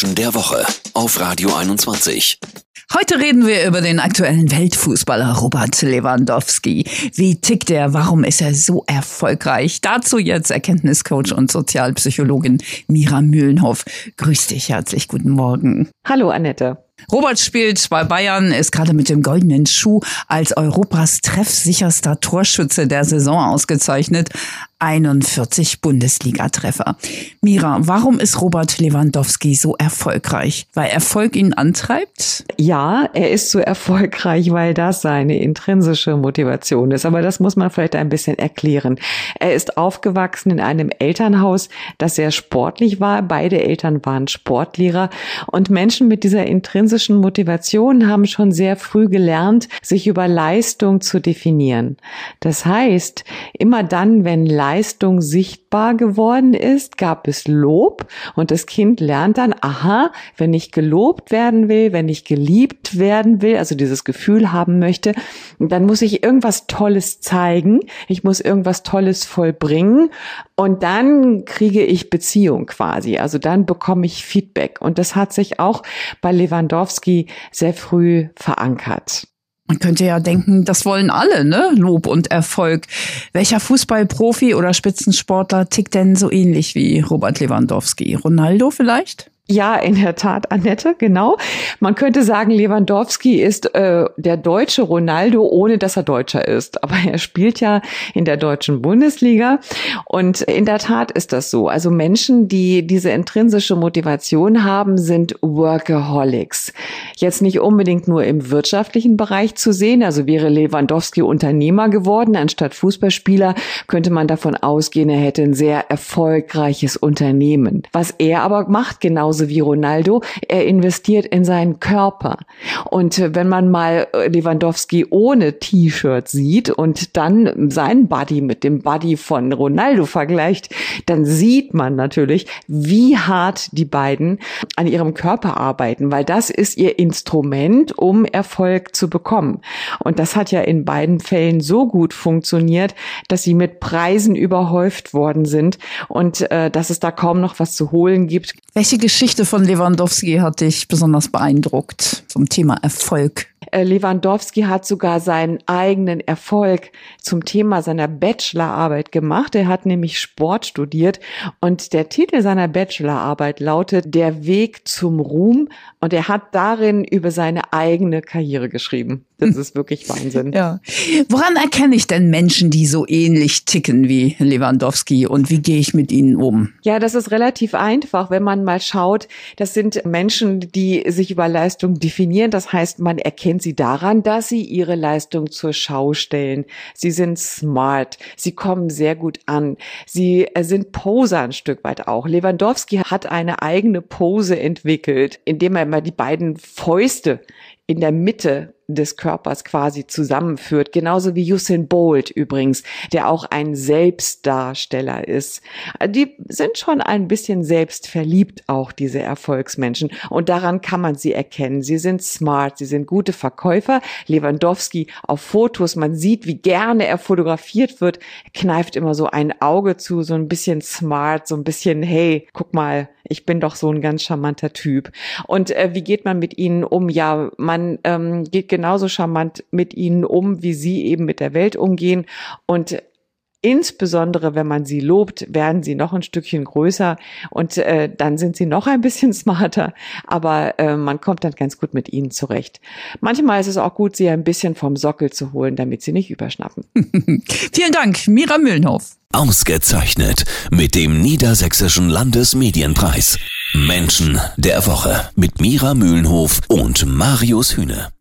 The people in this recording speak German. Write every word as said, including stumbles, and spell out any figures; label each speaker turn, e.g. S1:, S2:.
S1: Menschen der Woche auf Radio einundzwanzig.
S2: Heute reden wir über den aktuellen Weltfußballer Robert Lewandowski. Wie tickt er? Warum ist er so erfolgreich? Dazu jetzt Erkenntniscoach und Sozialpsychologin Mira Mühlenhoff. Grüß dich herzlich, guten Morgen.
S3: Hallo Annette.
S2: Robert spielt bei Bayern, ist gerade mit dem goldenen Schuh als Europas treffsicherster Torschütze der Saison ausgezeichnet. einundvierzig Bundesliga-Treffer. Mira, warum ist Robert Lewandowski so erfolgreich? Weil Erfolg ihn antreibt?
S3: Ja, er ist so erfolgreich, weil das seine intrinsische Motivation ist. Aber das muss man vielleicht ein bisschen erklären. Er ist aufgewachsen in einem Elternhaus, das sehr sportlich war. Beide Eltern waren Sportlehrer. Und Menschen mit dieser intrinsischen Motivation haben schon sehr früh gelernt, sich über Leistung zu definieren. Das heißt, immer dann, wenn Leistung Leistung sichtbar geworden ist, gab es Lob und das Kind lernt dann, aha, wenn ich gelobt werden will, wenn ich geliebt werden will, also dieses Gefühl haben möchte, dann muss ich irgendwas Tolles zeigen, ich muss irgendwas Tolles vollbringen und dann kriege ich Beziehung quasi, also dann bekomme ich Feedback und das hat sich auch bei Lewandowski sehr früh verankert.
S2: Man könnte ja denken, das wollen alle, ne? Lob und Erfolg. Welcher Fußballprofi oder Spitzensportler tickt denn so ähnlich wie Robert Lewandowski? Ronaldo vielleicht?
S3: Ja, in der Tat, Annette, genau. Man könnte sagen, Lewandowski ist äh, der deutsche Ronaldo, ohne dass er Deutscher ist. Aber er spielt ja in der deutschen Bundesliga. Und in der Tat ist das so. Also Menschen, die diese intrinsische Motivation haben, sind Workaholics. Jetzt nicht unbedingt nur im wirtschaftlichen Bereich zu sehen. Also wäre Lewandowski Unternehmer geworden, anstatt Fußballspieler, könnte man davon ausgehen, er hätte ein sehr erfolgreiches Unternehmen. Was er aber macht, genauso wie Ronaldo, er investiert in seinen Körper. Und wenn man mal Lewandowski ohne T-Shirt sieht und dann seinen Body mit dem Body von Ronaldo vergleicht, dann sieht man natürlich, wie hart die beiden an ihrem Körper arbeiten, weil das ist ihr Instrument, um Erfolg zu bekommen. Und das hat ja in beiden Fällen so gut funktioniert, dass sie mit Preisen überhäuft worden sind und äh, dass es da kaum noch was zu holen gibt.
S2: Welche Geschichte von Lewandowski hat dich besonders beeindruckt zum Thema Erfolg?
S3: Lewandowski hat sogar seinen eigenen Erfolg zum Thema seiner Bachelorarbeit gemacht. Er hat nämlich Sport studiert und der Titel seiner Bachelorarbeit lautet Der Weg zum Ruhm und er hat darin über seine eigene Karriere geschrieben. Das ist wirklich Wahnsinn.
S2: Ja. Woran erkenne ich denn Menschen, die so ähnlich ticken wie Lewandowski und wie gehe ich mit ihnen um?
S3: Ja, das ist relativ einfach, wenn man mal schaut. Das sind Menschen, die sich über Leistung definieren. Das heißt, man erkennt sie daran, dass sie ihre Leistung zur Schau stellen. Sie sind smart, sie kommen sehr gut an, sie sind Poser ein Stück weit auch. Lewandowski hat eine eigene Pose entwickelt, indem er immer die beiden Fäuste in der Mitte des Körpers quasi zusammenführt. Genauso wie Usain Bolt übrigens, der auch ein Selbstdarsteller ist. Die sind schon ein bisschen selbstverliebt auch, diese Erfolgsmenschen. Und daran kann man sie erkennen. Sie sind smart, sie sind gute Verkäufer. Lewandowski auf Fotos, man sieht, wie gerne er fotografiert wird, kneift immer so ein Auge zu, so ein bisschen smart, so ein bisschen, hey, guck mal, ich bin doch so ein ganz charmanter Typ. Und äh, wie geht man mit ihnen um? Ja, man ähm, geht genauso charmant mit ihnen um, wie sie eben mit der Welt umgehen. Und insbesondere, wenn man sie lobt, werden sie noch ein Stückchen größer und äh, dann sind sie noch ein bisschen smarter. Aber äh, man kommt dann ganz gut mit ihnen zurecht. Manchmal ist es auch gut, sie ein bisschen vom Sockel zu holen, damit sie nicht überschnappen.
S2: Vielen Dank, Mira Mühlenhoff.
S1: Ausgezeichnet mit dem Niedersächsischen Landesmedienpreis. Menschen der Woche mit Mira Mühlenhoff und Marius Hühne.